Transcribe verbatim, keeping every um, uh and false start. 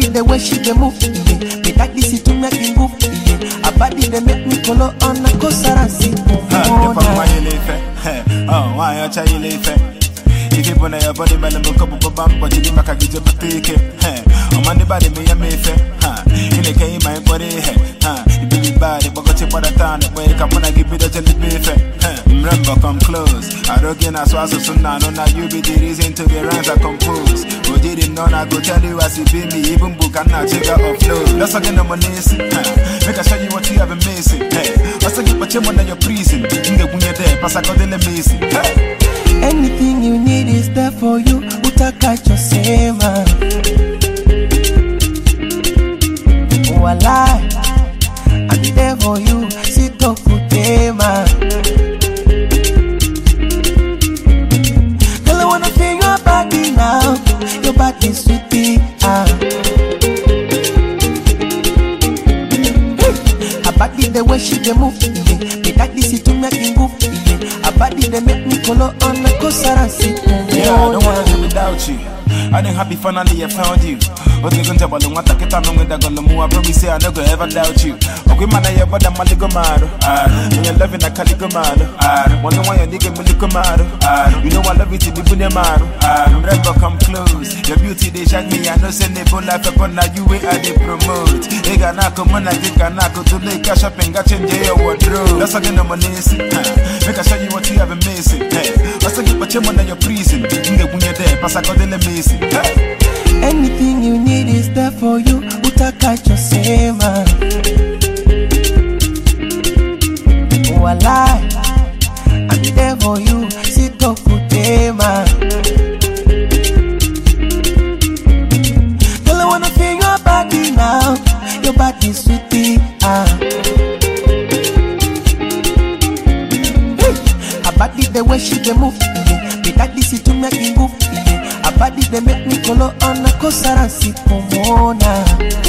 body the way she dey move, yeah. Me like this it to make me move, yeah. Her body they make me color on a cosaransi. Oh, why you live it? Oh, why you try you live it? If you put your body, man, I'm a couple of bump, but you didn't make a get up a pick it. Oh, man, the body me a me fe. In the game, my body, huh? You be the body, but got you for the town. Boy, come on, I give you the jelly beef. Remember, come close. I don't get as well, so soon I know now you be the reason to the rhymes I compose. But you didn't know, I go tell you as it be me, even book and not check out of flow. Let's again, no money, make I show you what you have been missing. Hey, what's again, but you're on your prison. You get when you're there, pass I got the missing. Anything you need is there for you. Utaka chosema. Oh, I lie. I'll be there for you. Sit up for them. Girl, I wanna feel your body now. Your body sweetie. Ah. Her body the way she dey move, yeah. Me like this it to make me move, yeah. Her body they make me color on a cosaransi. Yeah, I don't wanna live without you. I didn't happy finally I found you. What you gonna tell about the one that I'm with that gonna move? I promise you I never ever doubt you. Okay, man, I have a maligomado. When you're loving a caligomado. Wonder why you're digging maligomado. You know I love it to the bunyamado. Remember, come close. Your beauty they shine me. I know send they pull life upon now you way I they promote. They got knock on I think I knock to make cash up and got change your wardrobe. That's again I'm on this. Make I show you what you have been missing. What's again but you're on your prison. You get when you're there, pass I got the missing. Anything you need is there for you. Utaka chosema. Oh, I lie. I'll be there for you. Sit up for them. Girl, I wanna feel your body now. Your body sweetie. Ah. Her body the way she dey move, yeah. Me like this it to make me move, yeah. Her body they make me color on a cosaransi pomona.